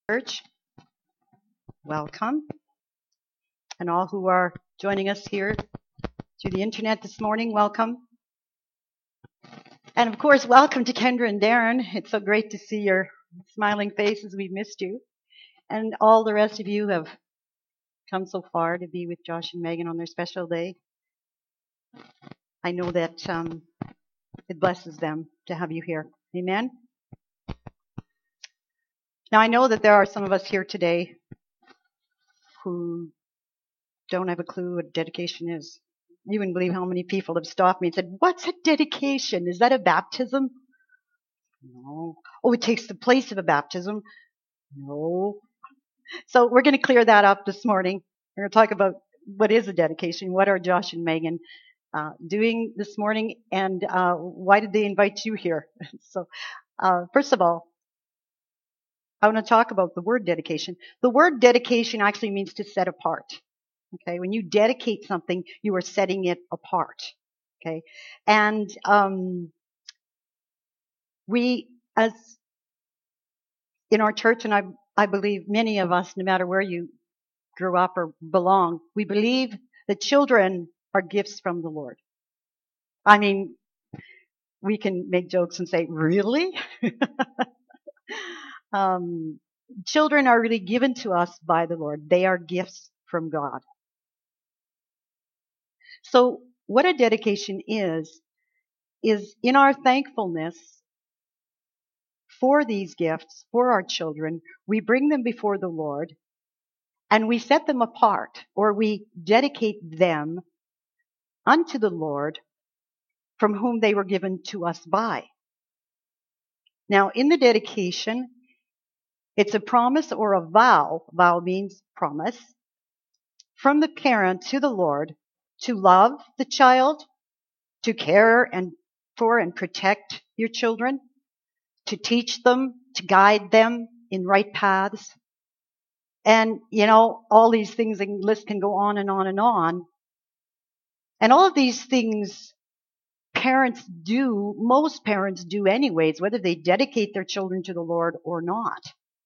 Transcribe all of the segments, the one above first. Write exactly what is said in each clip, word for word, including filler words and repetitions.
Church, welcome. And all who are joining us here through the internet this morning, welcome. And of course, welcome to Kendra and Darren. It's so great to see your smiling faces. We've missed you. And all the rest of you who have come so far to be with Josh and Megan on their special day. I know that um, it blesses them to have you here. Amen. Now, I know that there are some of us here today who don't have a clue what dedication is. You wouldn't believe how many people have stopped me and said, "What's a dedication? Is that a baptism?" No. Oh, it takes the place of a baptism? No. So we're going to clear that up this morning. We're going to talk about what is a dedication, what are Josh and Megan uh, doing this morning, and uh, why did they invite you here? So uh, first of all, I want to talk about the word dedication. The word dedication actually means to set apart. Okay, when you dedicate something, you are setting it apart. Okay, and um, we, as in our church, and I, I believe many of us, no matter where you grew up or belong, we believe that children are gifts from the Lord. I mean, we can make jokes and say, "Really?" um, children are really given to us by the Lord. They are gifts from God. So what a dedication is, is in our thankfulness for these gifts, for our children, we bring them before the Lord and we set them apart, or we dedicate them unto the Lord from whom they were given to us by. Now, in the dedication, it's a promise or a vow. Vow means promise from the parent to the Lord to love the child, to care and for and protect your children, to teach them, to guide them in right paths. And, you know, all these things, the list can go on and on and on. And all of these things parents do, most parents do anyways, whether they dedicate their children to the Lord or not.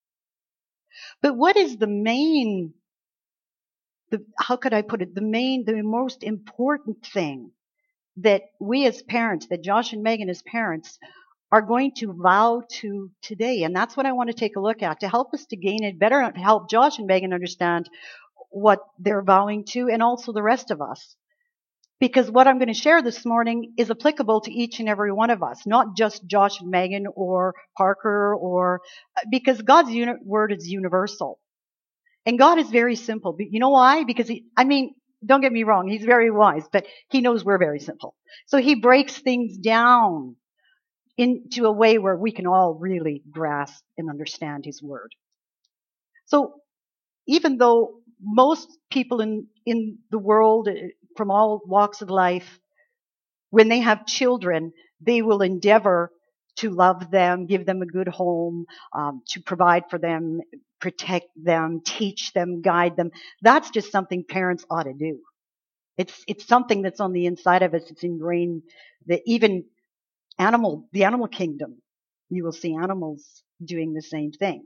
But what is the main, the, how could I put it, the main, the most important thing that we as parents, that Josh and Megan as parents, are going to vow to today? And that's what I want to take a look at to help us to gain it better, to help Josh and Megan understand what they're vowing to, and also the rest of us. Because what I'm going to share this morning is applicable to each and every one of us, not just Josh and Megan or Parker, or because God's uni- word is universal. And God is very simple. You know why? Because he, I mean, don't get me wrong, he's very wise, but he knows we're very simple. So he breaks things down into a way where we can all really grasp and understand his word. So even though most people in, in the world from all walks of life, when they have children, they will endeavor to love them, give them a good home, um, to provide for them, protect them, teach them, guide them. That's just something parents ought to do. It's it's something that's on the inside of us. It's ingrained. That even animal, the animal kingdom, you will see animals doing the same thing.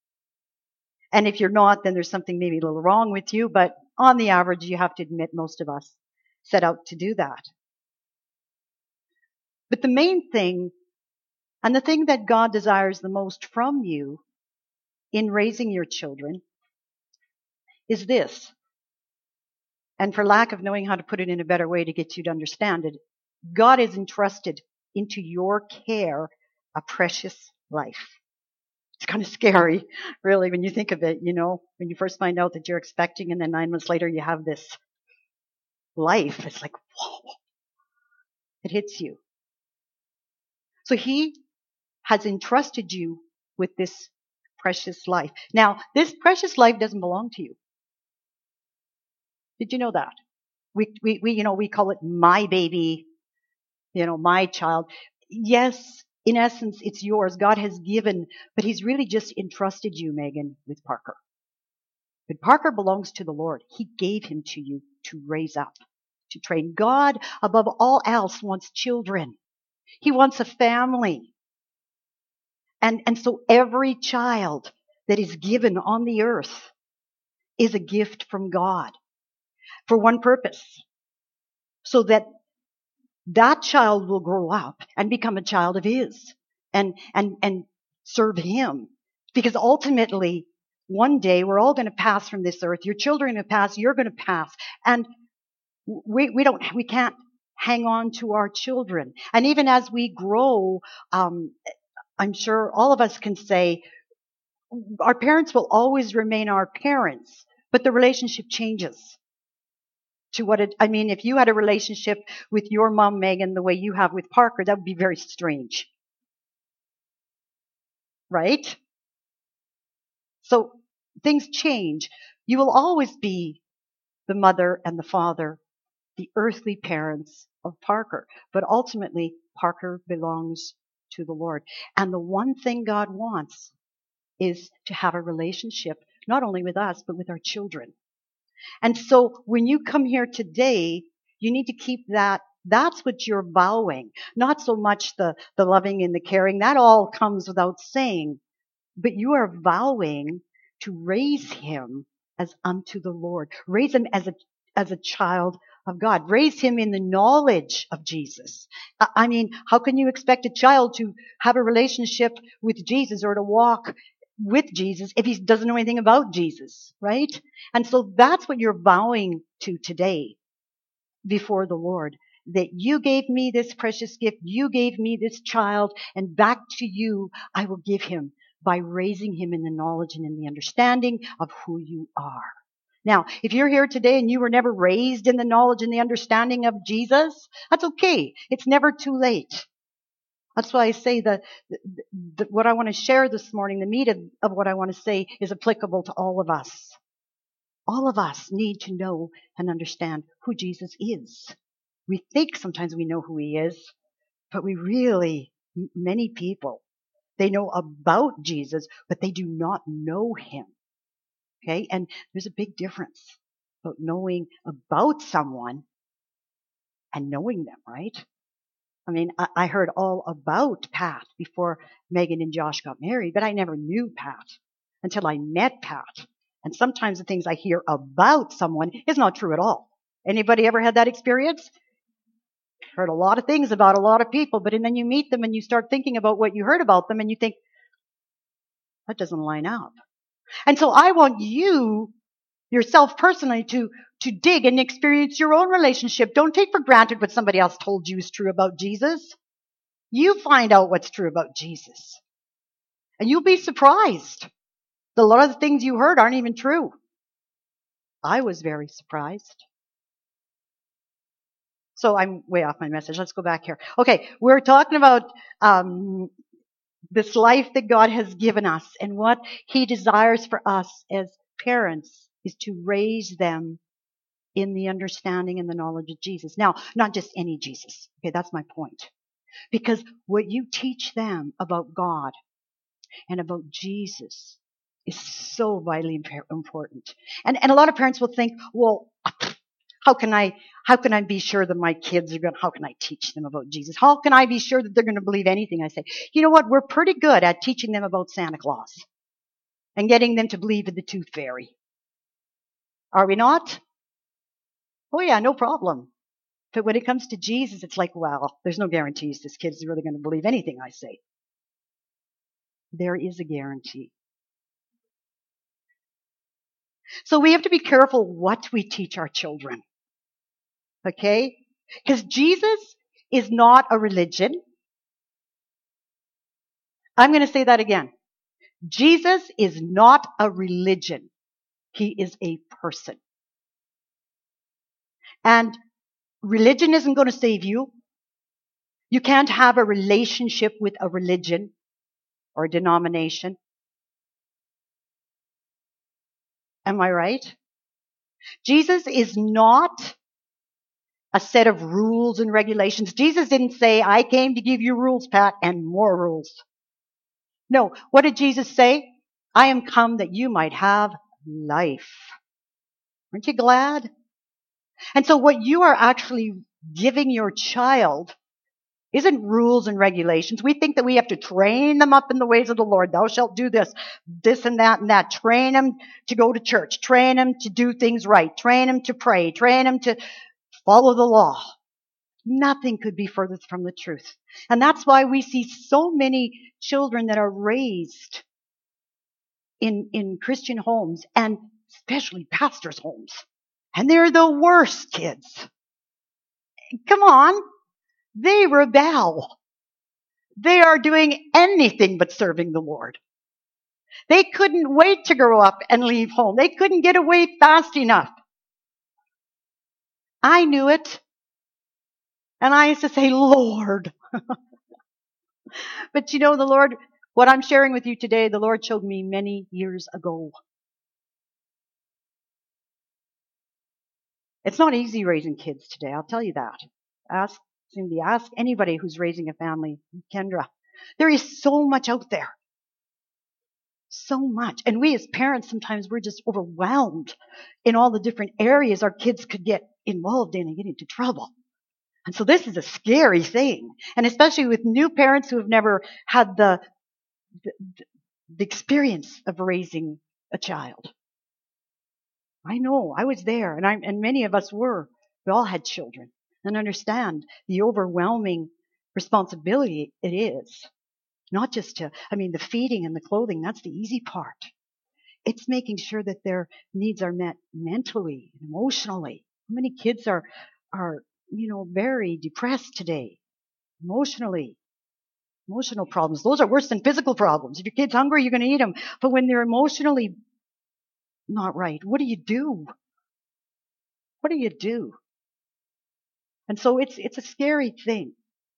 And if you're not, then there's something maybe a little wrong with you. But on the average, you have to admit most of us set out to do that. But the main thing, and the thing that God desires the most from you in raising your children, is this. And for lack of knowing how to put it in a better way to get you to understand it, God has entrusted into your care a precious life. It's kind of scary, really, when you think of it, you know, when you first find out that you're expecting and then nine months later you have this life. It's like, whoa, it hits you. So he has entrusted you with this precious life. Now, this precious life doesn't belong to you. Did you know that? We, we, we, you know, we call it my baby, you know, my child. Yes, in essence, it's yours. God has given, but he's really just entrusted you, Megan, with Parker. But Parker belongs to the Lord. He gave him to you to raise up, to train. God, above all else, wants children. He wants a family. And, and so every child that is given on the earth is a gift from God for one purpose, so that that child will grow up and become a child of his and, and, and serve him. Because ultimately, one day we're all going to pass from this earth. Your children are going to pass. You're going to pass. And we, we don't, we can't hang on to our children. And even as we grow, um, I'm sure all of us can say our parents will always remain our parents, but the relationship changes. To what it, I mean, if you had a relationship with your mom, Megan, the way you have with Parker, that would be very strange. Right? So things change. You will always be the mother and the father, the earthly parents of Parker. But ultimately, Parker belongs to the Lord. And the one thing God wants is to have a relationship, not only with us, but with our children. And so when you come here today, you need to keep that. That's what you're vowing. Not so much the, the loving and the caring. That all comes without saying. But you are vowing to raise him as unto the Lord. Raise him as a, as a child of God. Raise him in the knowledge of Jesus. I mean, how can you expect a child to have a relationship with Jesus or to walk with Jesus if he doesn't know anything about Jesus, right? And so that's what you're vowing to today before the Lord. That you gave me this precious gift, you gave me this child, and back to you I will give him by raising him in the knowledge and in the understanding of who you are. Now, if you're here today and you were never raised in the knowledge and the understanding of Jesus, that's okay. It's never too late. That's why I say that what I want to share this morning, the meat of, of what I want to say is applicable to all of us. All of us need to know and understand who Jesus is. We think sometimes we know who he is, but we really, many people, they know about Jesus, but they do not know him. Okay? And there's a big difference about knowing about someone and knowing them, right? I mean, I, I heard all about Pat before Megan and Josh got married, but I never knew Pat until I met Pat. And sometimes the things I hear about someone is not true at all. Anybody ever had that experience? Heard a lot of things about a lot of people, but and then you meet them and you start thinking about what you heard about them and you think, that doesn't line up. And so I want you, yourself personally, to, to dig and experience your own relationship. Don't take for granted what somebody else told you is true about Jesus. You find out what's true about Jesus. And you'll be surprised. A lot of the things you heard aren't even true. I was very surprised. So I'm way off my message. Let's go back here. Okay, we're talking about um, this life that God has given us, and what he desires for us as parents is to raise them in the understanding and the knowledge of Jesus. Now, not just any Jesus. Okay, that's my point. Because what you teach them about God and about Jesus is so vitally important. And, and a lot of parents will think, well, how can I, how can I be sure that my kids are going to, how can I teach them about Jesus? How can I be sure that they're going to believe anything I say? You know what? We're pretty good at teaching them about Santa Claus and getting them to believe in the tooth fairy. Are we not? Oh yeah, no problem. But when it comes to Jesus, it's like, well, there's no guarantees this kid's really going to believe anything I say. There is a guarantee. So we have to be careful what we teach our children. Okay? Because Jesus is not a religion. I'm going to say that again. Jesus is not a religion. He is a person. And religion isn't going to save you. You can't have a relationship with a religion or a denomination. Am I right? Jesus is not a set of rules and regulations. Jesus didn't say, I came to give you rules, Pat, and more rules. No. What did Jesus say? I am come that you might have life. Aren't you glad? And so what you are actually giving your child isn't rules and regulations. We think that we have to train them up in the ways of the Lord. Thou shalt do this, this and that and that. Train them to go to church. Train them to do things right. Train them to pray. Train them to follow the law. Nothing could be further from the truth. And that's why we see so many children that are raised in, in Christian homes, and especially pastors' homes. And they're the worst kids. Come on. They rebel. They are doing anything but serving the Lord. They couldn't wait to grow up and leave home. They couldn't get away fast enough. I knew it. And I used to say, Lord. But you know, the Lord, what I'm sharing with you today, the Lord showed me many years ago. It's not easy raising kids today, I'll tell you that. Ask Cindy, ask anybody who's raising a family, Kendra. There is so much out there. So much. And we as parents, sometimes we're just overwhelmed in all the different areas our kids could get involved in and get into trouble. And so this is a scary thing. And especially with new parents who have never had the, the, the experience of raising a child. I know, I was there, and I and many of us were. We all had children, and understand the overwhelming responsibility it is. Not just to, I mean, the feeding and the clothing, that's the easy part. It's making sure that their needs are met mentally, emotionally. How many kids are, are, you know, very depressed today? Emotionally. Emotional problems. Those are worse than physical problems. If your kid's hungry, you're going to eat them. But when they're emotionally not right, what do you do? What do you do? And so it's it's a scary thing.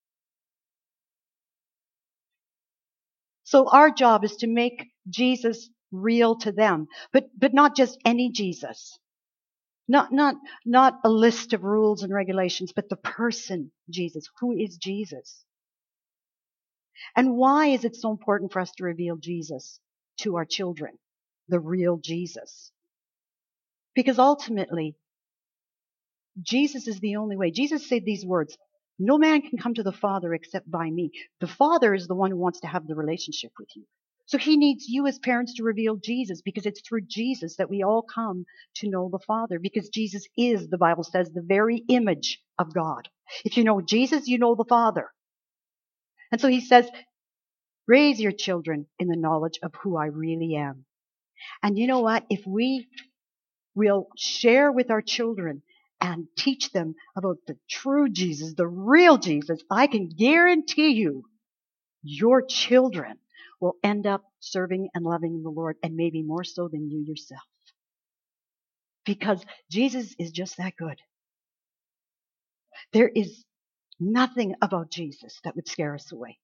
So our job is to make Jesus real to them, but but not just any Jesus. Not not not a list of rules and regulations, but the person Jesus. Who is Jesus? And why is it so important for us to reveal Jesus to our children? The real Jesus. Because ultimately, Jesus is the only way. Jesus said these words, no man can come to the Father except by me. The Father is the one who wants to have the relationship with you. So he needs you as parents to reveal Jesus, because it's through Jesus that we all come to know the Father, because Jesus is, the Bible says, the very image of God. If you know Jesus, you know the Father. And so he says, raise your children in the knowledge of who I really am. And you know what? If we will share with our children and teach them about the true Jesus, the real Jesus, I can guarantee you, your children will end up serving and loving the Lord, and maybe more so than you yourself. Because Jesus is just that good. There is nothing about Jesus that would scare us away.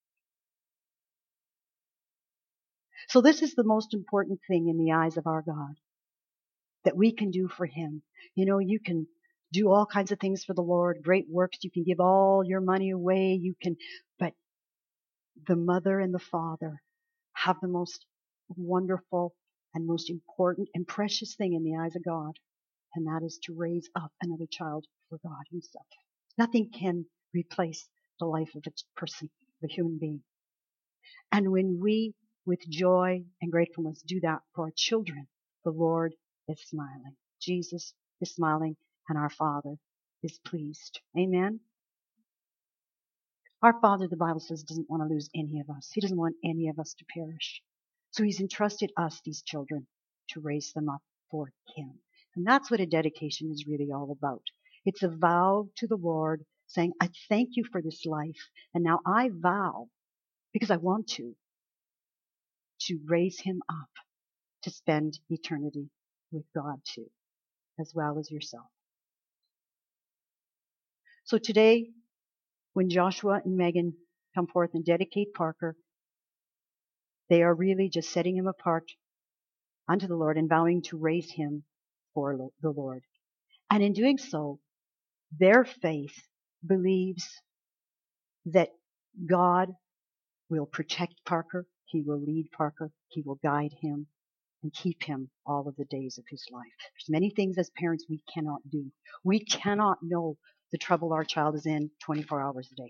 So this is the most important thing in the eyes of our God that we can do for him. You know, you can do all kinds of things for the Lord, great works. You can give all your money away. You can, but the mother and the father have the most wonderful and most important and precious thing in the eyes of God, and that is to raise up another child for God himself. Nothing can replace the life of a person, of a human being. And when we, with joy and gratefulness, do that for our children, the Lord is smiling. Jesus is smiling, and our Father is pleased. Amen? Our Father, the Bible says, doesn't want to lose any of us. He doesn't want any of us to perish. So he's entrusted us, these children, to raise them up for him. And that's what a dedication is really all about. It's a vow to the Lord saying, I thank you for this life, and now I vow, because I want to, to raise him up to spend eternity with God too, as well as yourself. So today, when Joshua and Megan come forth and dedicate Parker, they are really just setting him apart unto the Lord and vowing to raise him for the Lord. And in doing so, their faith believes that God will protect Parker, he will lead Parker, he will guide him, and keep him all of the days of his life. There's many things as parents we cannot do. We cannot know the trouble our child is in twenty-four hours a day.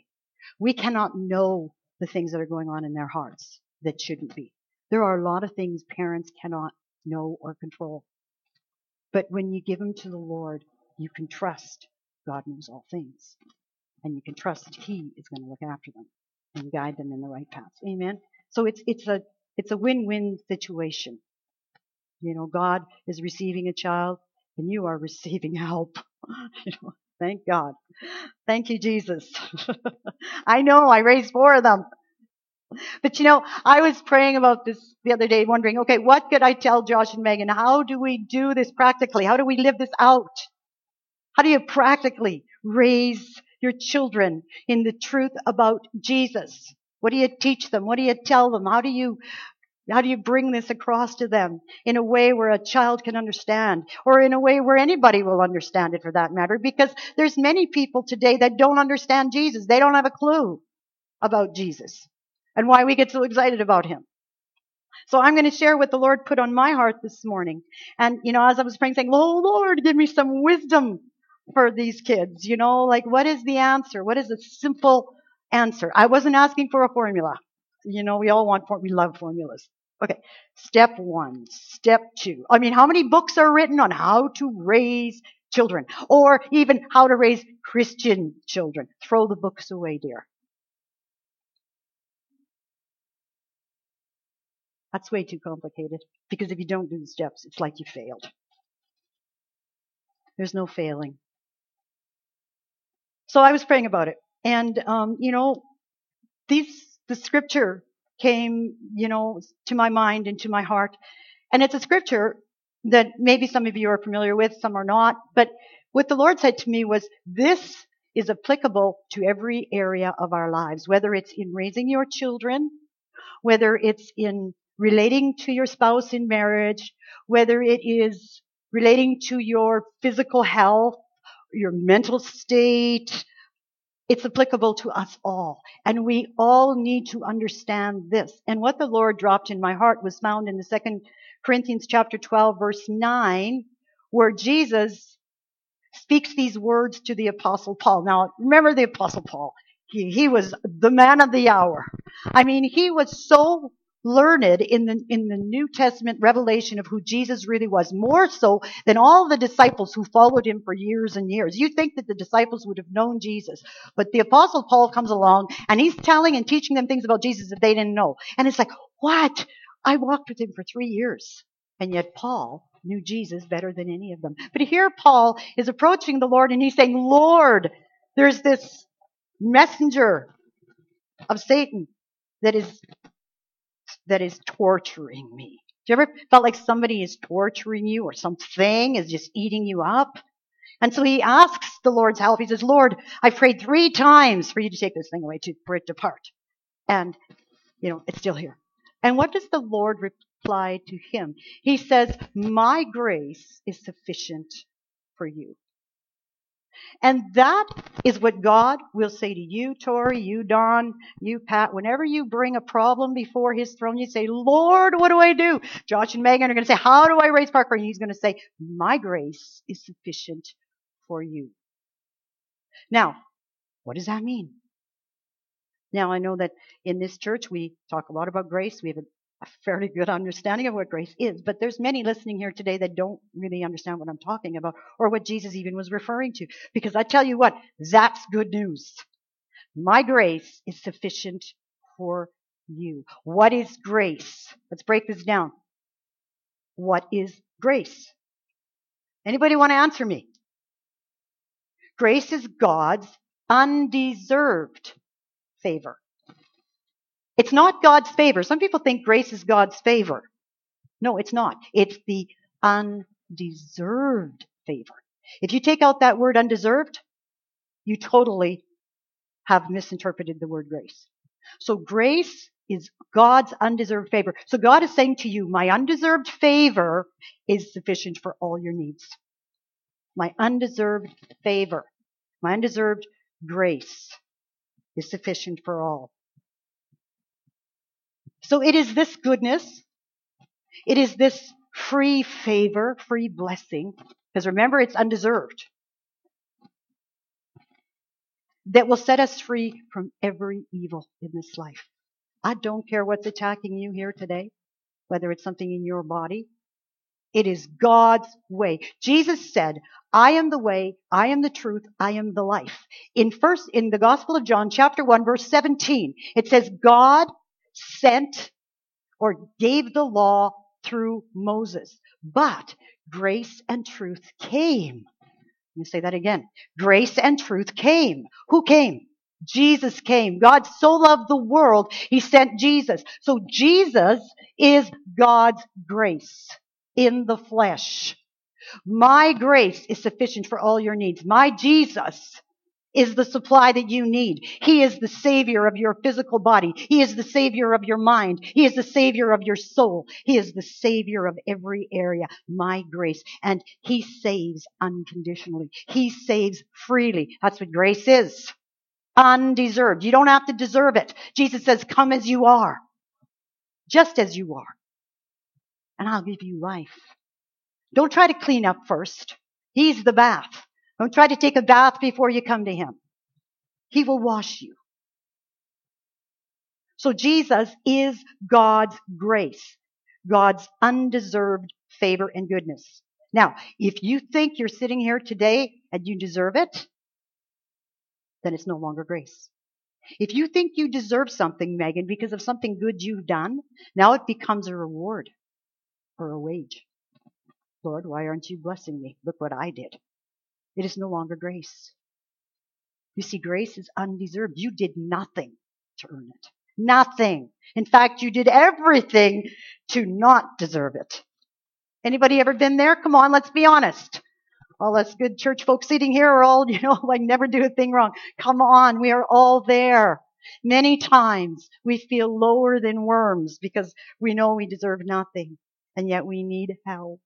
We cannot know the things that are going on in their hearts that shouldn't be. There are a lot of things parents cannot know or control. But when you give them to the Lord, you can trust God knows all things. And you can trust that He is going to look after them and guide them in the right path. Amen? So it's it's a it's a win-win situation. You know, God is receiving a child and you are receiving help. You know, thank God. Thank you, Jesus. I know I raised four of them. But you know, I was praying about this the other day, wondering, okay, what could I tell Josh and Megan? How do we do this practically? How do we live this out? How do you practically raise your children in the truth about Jesus? What do you teach them? What do you tell them? How do you How do you bring this across to them in a way where a child can understand, or in a way where anybody will understand it for that matter? Because there's many people today that don't understand Jesus. They don't have a clue about Jesus and why we get so excited about Him. So I'm going to share what the Lord put on my heart this morning. And, you know, as I was praying, saying, oh, Lord, give me some wisdom for these kids. You know, like, what is the answer? What is a simple answer? I wasn't asking for a formula. You know, we all want, we love formulas. Okay, step one, step two. I mean, how many books are written on how to raise children, or even how to raise Christian children? Throw the books away, dear. That's way too complicated, because if you don't do the steps, it's like you failed. There's no failing. So I was praying about it, and um, you know, these the scripture came, you know, to my mind and to my heart, and it's a scripture that maybe some of you are familiar with, some are not. But what the Lord said to me was, this is applicable to every area of our lives, whether it's in raising your children, whether it's in relating to your spouse in marriage, whether it is relating to your physical health, your mental state. It's applicable to us all. And we all need to understand this. And what the Lord dropped in my heart was found in the Second Corinthians chapter twelve, verse nine, where Jesus speaks these words to the Apostle Paul. Now, remember the Apostle Paul. He, he was the man of the hour. I mean, he was so learned in the in the New Testament revelation of who Jesus really was, more so than all the disciples who followed him for years and years. You'd think that the disciples would have known Jesus, but the Apostle Paul comes along and he's telling and teaching them things about Jesus that they didn't know. And it's like, what? I walked with him for three years, and yet Paul knew Jesus better than any of them. But here Paul is approaching the Lord and he's saying, Lord, there's this messenger of Satan that is that is torturing me. Do you ever felt like somebody is torturing you, or something is just eating you up? And so he asks the Lord's help. He says, Lord, I've prayed three times for you to take this thing away, to, for it to depart. And, you know, it's still here. And what does the Lord reply to him? He says, my grace is sufficient for you. And that is what God will say to you, Tori, you, Don, you, Pat. Whenever you bring a problem before his throne, you say, Lord, what do I do? Josh and Megan are going to say, how do I raise Parker? And he's going to say, my grace is sufficient for you. Now, what does that mean? Now, I know that in this church, we talk a lot about grace. We have a a fairly good understanding of what grace is, but there's many listening here today that don't really understand what I'm talking about, or what Jesus even was referring to. Because I tell you what, that's good news. My grace is sufficient for you. What is grace? Let's break this down. What is grace? Anybody want to answer me? Grace is God's undeserved favor. It's not God's favor. Some people think grace is God's favor. No, it's not. It's the undeserved favor. If you take out that word undeserved, you totally have misinterpreted the word grace. So grace is God's undeserved favor. So God is saying to you, my undeserved favor is sufficient for all your needs. My undeserved favor, my undeserved grace is sufficient for all. So it is this goodness, it is this free favor, free blessing, because remember, it's undeserved. that will set us free from every evil in this life. I don't care what's attacking you here today, whether it's something in your body. It is God's way. Jesus said, I am the way, I am the truth, I am the life. In first, in the Gospel of John, chapter one, verse seventeen, it says, God sent or gave the law through Moses, but grace and truth came. Let me say that again. Grace and truth came. Who came? Jesus came. God so loved the world, He sent Jesus. So Jesus is God's grace in the flesh. My grace is sufficient for all your needs. My Jesus is the supply that you need. He is the Savior of your physical body. He is the Savior of your mind. He is the Savior of your soul. He is the Savior of every area. My grace. And He saves unconditionally. He saves freely. That's what grace is. Undeserved. You don't have to deserve it. Jesus says, come as you are. Just as you are. And I'll give you life. Don't try to clean up first. He's the bath. Don't try to take a bath before you come to Him. He will wash you. So Jesus is God's grace, God's undeserved favor and goodness. Now, if you think you're sitting here today and you deserve it, then it's no longer grace. If you think you deserve something, Megan, because of something good you've done, now it becomes a reward or a wage. Lord, why aren't you blessing me? Look what I did. It is no longer grace. You see, grace is undeserved. You did nothing to earn it. Nothing. In fact, you did everything to not deserve it. Anybody ever been there? Come on, let's be honest. All us good church folks sitting here are all, you know, like never do a thing wrong. Come on, we are all there. Many times we feel lower than worms because we know we deserve nothing, and yet we need help.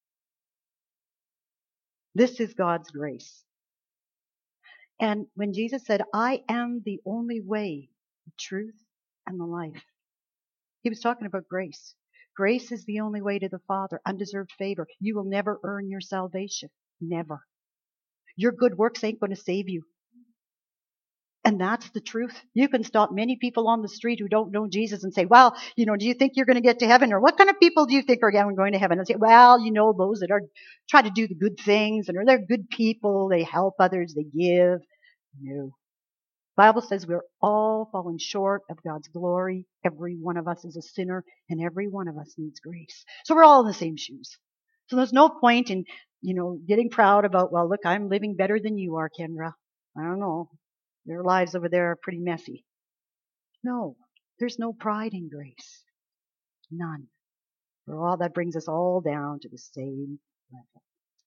This is God's grace. And when Jesus said, I am the only way, the truth, and the life, He was talking about grace. Grace is the only way to the Father, undeserved favor. You will never earn your salvation. Never. Your good works ain't going to save you. And that's the truth. You can stop many people on the street who don't know Jesus and say, well, you know, do you think you're going to get to heaven? Or what kind of people do you think are going to heaven? And say, well, you know, those that are try to do the good things and are they're good people. They help others. They give. No. The Bible says we're all falling short of God's glory. Every one of us is a sinner, and every one of us needs grace. So we're all in the same shoes. So there's no point in, you know, getting proud about, well, look, I'm living better than you are, Kendra. I don't know. Their lives over there are pretty messy. No, there's no pride in grace. None. For all that brings us all down to the same level.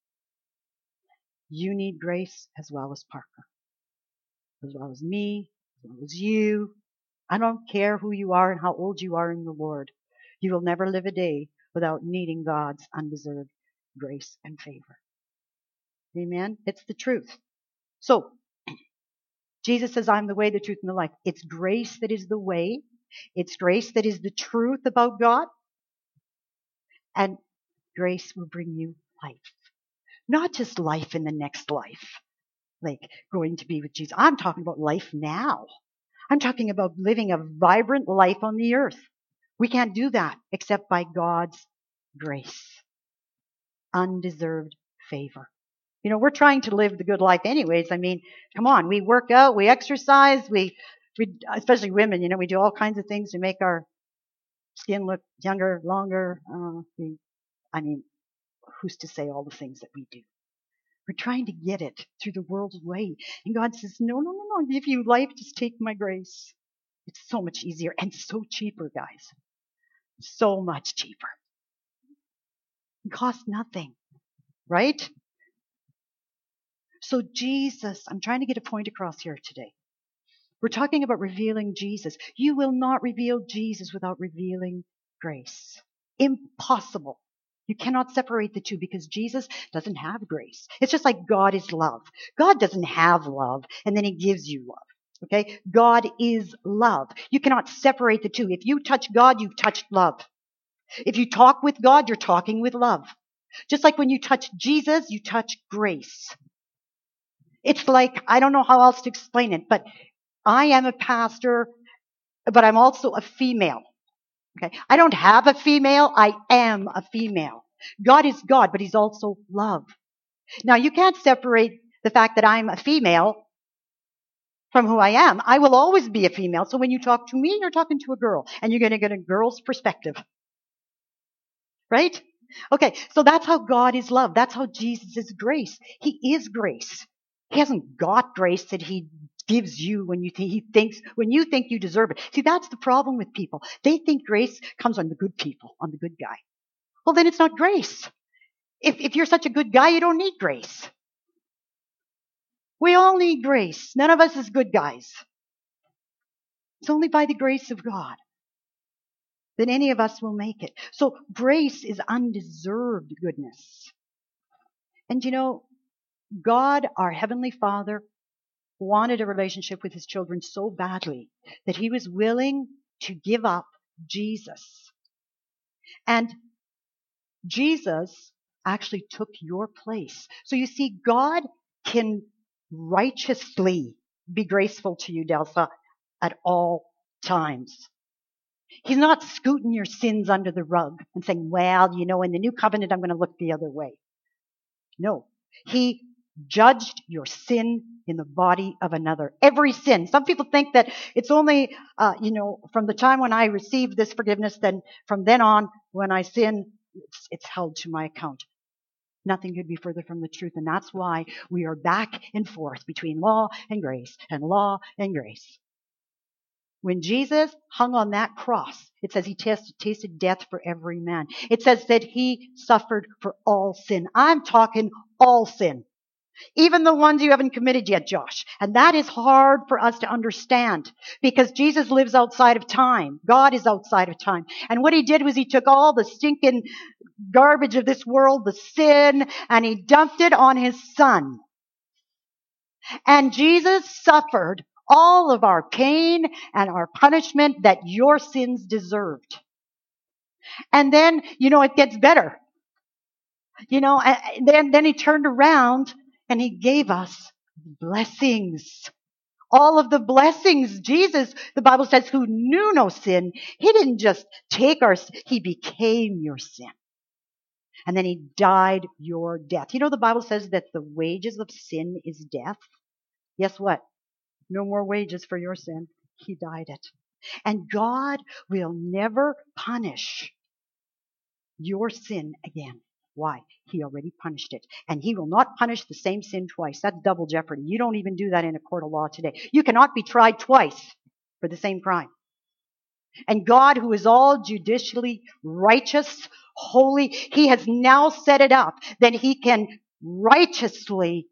You need grace as well as Parker. As well as me, as well as you. I don't care who you are and how old you are in the Lord. You will never live a day without needing God's undeserved grace and favor. Amen? It's the truth. So, Jesus says, I'm the way, the truth, and the life. It's grace that is the way. It's grace that is the truth about God. And grace will bring you life. Not just life in the next life. Like going to be with Jesus. I'm talking about life now. I'm talking about living a vibrant life on the earth. We can't do that except by God's grace. Undeserved favor. You know, we're trying to live the good life anyways. I mean, come on, we work out, we exercise, we, we especially women, you know, we do all kinds of things to make our skin look younger, longer. Uh, we, I mean, who's to say all the things that we do? We're trying to get it through the world's way. And God says, no, no, no, no. I'll give you life. Just take my grace. It's so much easier and so cheaper, guys. So much cheaper. It costs nothing, right? So Jesus, I'm trying to get a point across here today. We're talking about revealing Jesus. You will not reveal Jesus without revealing grace. Impossible. You cannot separate the two because Jesus doesn't have grace. It's just like God is love. God doesn't have love and then He gives you love. Okay? God is love. You cannot separate the two. If you touch God, you've touched love. If you talk with God, you're talking with love. Just like when you touch Jesus, you touch grace. It's like, I don't know how else to explain it, but I am a pastor, but I'm also a female. Okay. I don't have a female. I am a female. God is God, but he's also love. Now, you can't separate the fact that I'm a female from who I am. I will always be a female. So when you talk to me, you're talking to a girl, and you're going to get a girl's perspective. Right? Okay, so that's how God is love. That's how Jesus is grace. He is grace. He hasn't got grace that he gives you when you think he thinks when you think you deserve it. See, that's the problem with people. They think grace comes on the good people, on the good guy. Well, then it's not grace. If if you're such a good guy, you don't need grace. We all need grace. None of us is good guys. It's only by the grace of God that any of us will make it. So grace is undeserved goodness. And you know, God, our Heavenly Father, wanted a relationship with his children so badly that he was willing to give up Jesus. And Jesus actually took your place. So you see, God can righteously be graceful to you, Delsa, at all times. He's not scooting your sins under the rug and saying, well, you know, in the new covenant, I'm going to look the other way. No, he judged your sin in the body of another. Every sin. Some people think that it's only, uh, you know, from the time when I received this forgiveness, then from then on, when I sin, it's, it's held to my account. Nothing could be further from the truth. And that's why we are back and forth between law and grace and law and grace. When Jesus hung on that cross, it says he tasted, tasted death for every man. It says that he suffered for all sin. I'm talking all sin. Even the ones you haven't committed yet, Josh. And that is hard for us to understand because Jesus lives outside of time. God is outside of time. And what he did was he took all the stinking garbage of this world, the sin, and he dumped it on his son. And Jesus suffered all of our pain and our punishment that your sins deserved. And then, you know, it gets better. You know, and then, then he turned around and he gave us blessings. All of the blessings. Jesus, the Bible says, who knew no sin, he didn't just take our sin, he became your sin. And then he died your death. You know, the Bible says that the wages of sin is death. Guess what? No more wages for your sin. He died it. And God will never punish your sin again. Why? He already punished it. And he will not punish the same sin twice. That's double jeopardy. You don't even do that in a court of law today. You cannot be tried twice for the same crime. And God, who is all judicially righteous, holy, he has now set it up that he can righteously,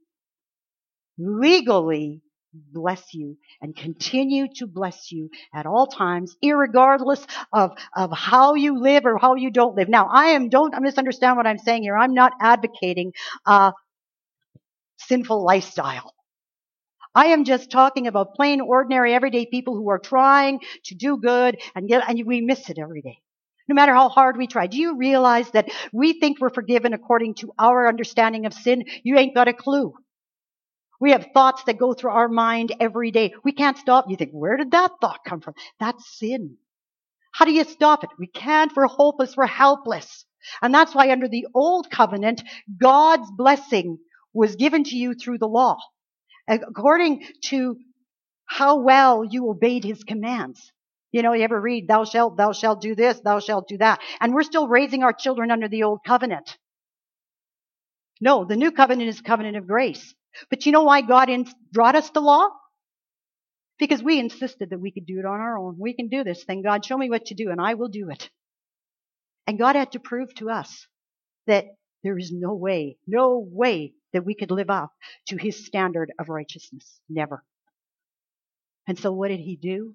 legally bless you and continue to bless you at all times, irregardless of, of how you live or how you don't live. Now, I am, don't misunderstand what I'm saying here. I'm not advocating a sinful lifestyle. I am just talking about plain, ordinary, everyday people who are trying to do good and get, and we miss it every day. No matter how hard we try. Do you realize that we think we're forgiven according to our understanding of sin? You ain't got a clue. We have thoughts that go through our mind every day. We can't stop. You think, where did that thought come from? That's sin. How do you stop it? We can't. We're hopeless. We're helpless. And that's why under the old covenant, God's blessing was given to you through the law, according to how well you obeyed his commands. You know, you ever read, thou shalt, thou shalt do this, thou shalt do that. And we're still raising our children under the old covenant. No, the new covenant is a covenant of grace. But you know why God in, brought us the law? Because we insisted that we could do it on our own. We can do this thing. God, show me what to do, and I will do it. And God had to prove to us that there is no way, no way that we could live up to his standard of righteousness. Never. And so what did he do?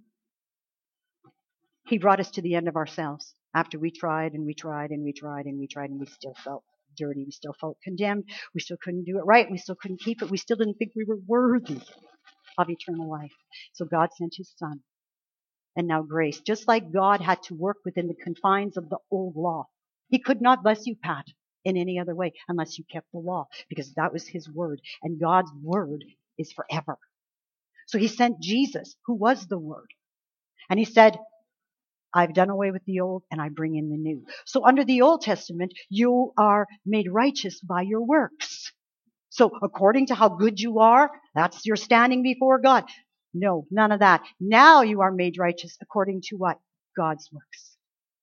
He brought us to the end of ourselves after we tried and we tried and we tried and we tried and we still felt dirty. We still felt condemned. We still couldn't do it right. We still couldn't keep it. We still didn't think we were worthy of eternal life. So God sent his son. And now grace. Just like God had to work within the confines of the old law. He could not bless you, Pat, in any other way unless you kept the law, because that was his word. And God's word is forever. So he sent Jesus, who was the Word. And he said, I've done away with the old and I bring in the new. So under the Old Testament, you are made righteous by your works. So according to how good you are, that's your standing before God. No, none of that. Now you are made righteous according to what? God's works.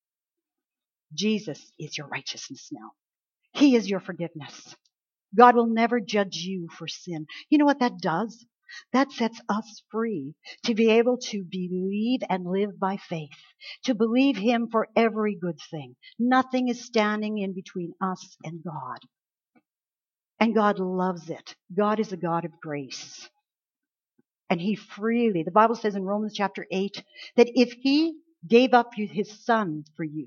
Jesus is your righteousness now. He is your forgiveness. God will never judge you for sin. You know what that does? That sets us free to be able to believe and live by faith, to believe Him for every good thing. Nothing is standing in between us and God. And God loves it. God is a God of grace. And He freely, the Bible says in Romans chapter eight, that if He gave up His Son for you,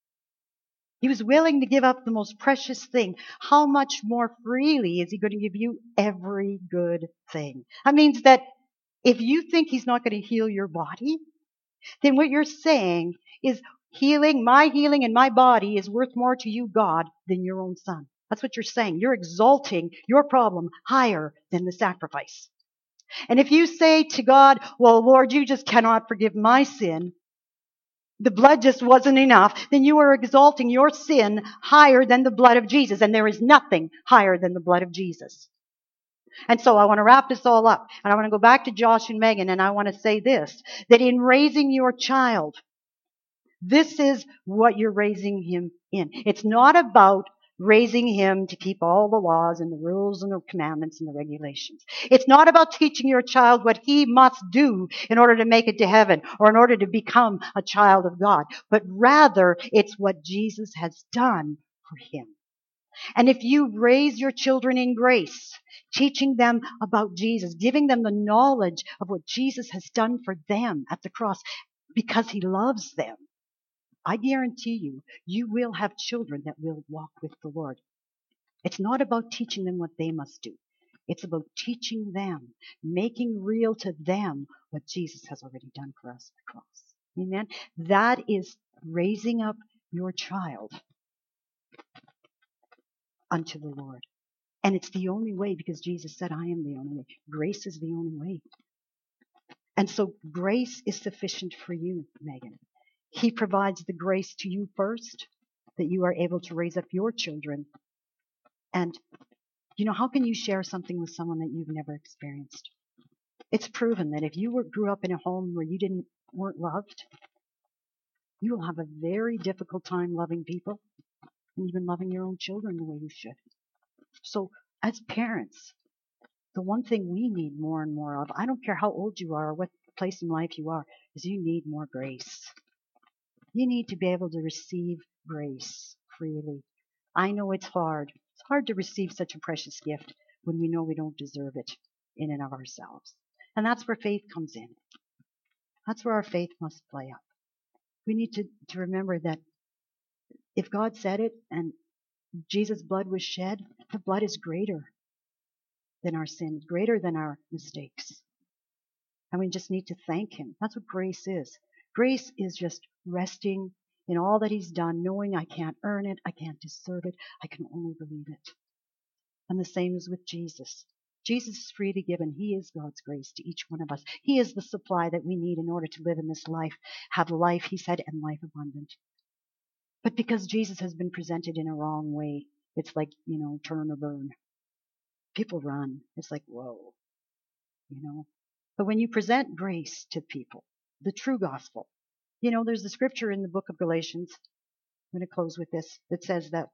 He was willing to give up the most precious thing. How much more freely is He going to give you every good thing? That means that if you think He's not going to heal your body, then what you're saying is healing, my healing in my body is worth more to you, God, than your own Son. That's what you're saying. You're exalting your problem higher than the sacrifice. And if you say to God, well, Lord, you just cannot forgive my sin, the blood just wasn't enough, then you are exalting your sin higher than the blood of Jesus. And there is nothing higher than the blood of Jesus. And so I want to wrap this all up. And I want to go back to Josh and Megan, and I want to say this, that in raising your child, this is what you're raising him in. It's not about raising him to keep all the laws and the rules and the commandments and the regulations. It's not about teaching your child what he must do in order to make it to heaven or in order to become a child of God, but rather it's what Jesus has done for him. And if you raise your children in grace, teaching them about Jesus, giving them the knowledge of what Jesus has done for them at the cross because he loves them, I guarantee you, you will have children that will walk with the Lord. It's not about teaching them what they must do. It's about teaching them, making real to them what Jesus has already done for us at the cross. Amen? That is raising up your child unto the Lord. And it's the only way because Jesus said, I am the only way. Grace is the only way. And so grace is sufficient for you, Megan. He provides the grace to you first, that you are able to raise up your children. And, you know, how can you share something with someone that you've never experienced? It's proven that if you were, grew up in a home where you didn't weren't loved, you will have a very difficult time loving people and even loving your own children the way you should. So, as parents, the one thing we need more and more of, I don't care how old you are or what place in life you are, is you need more grace. You need to be able to receive grace freely. I know it's hard. It's hard to receive such a precious gift when we know we don't deserve it in and of ourselves. And that's where faith comes in. That's where our faith must play up. We need to, to remember that if God said it and Jesus' blood was shed, the blood is greater than our sin, greater than our mistakes. And we just need to thank Him. That's what grace is. Grace is just resting in all that He's done, knowing I can't earn it, I can't deserve it, I can only believe it. And the same is with Jesus. Jesus is freely given. He is God's grace to each one of us. He is the supply that we need in order to live in this life, have life, He said, and life abundant. But because Jesus has been presented in a wrong way, it's like, you know, turn or burn. People run. It's like, whoa, you know. But when you present grace to people, the true gospel, you know, there's the scripture in the book of Galatians, I'm going to close with this, that says that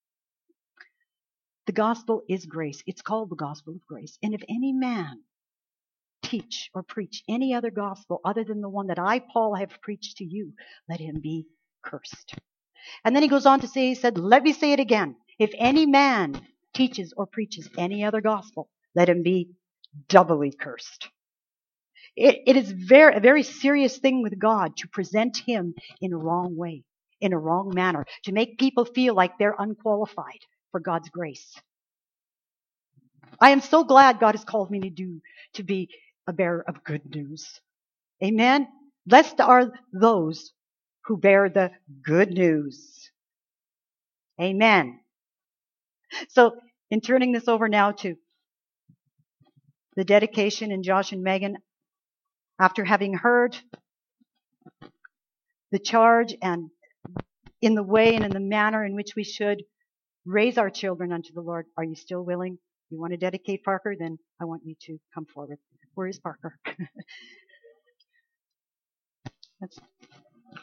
the gospel is grace. It's called the gospel of grace. And if any man teach or preach any other gospel other than the one that I, Paul, have preached to you, let him be cursed. And then he goes on to say, he said, let me say it again. If any man teaches or preaches any other gospel, let him be doubly cursed. It, it is very, a very serious thing with God to present Him in a wrong way, in a wrong manner, to make people feel like they're unqualified for God's grace. I am so glad God has called me to do, to be a bearer of good news. Amen? Blessed are those who bear the good news. Amen. So, in turning this over now to the dedication, and Josh and Megan, after having heard the charge and in the way and in the manner in which we should raise our children unto the Lord, are you still willing? You want to dedicate Parker? Then I want you to come forward. Where is Parker? That's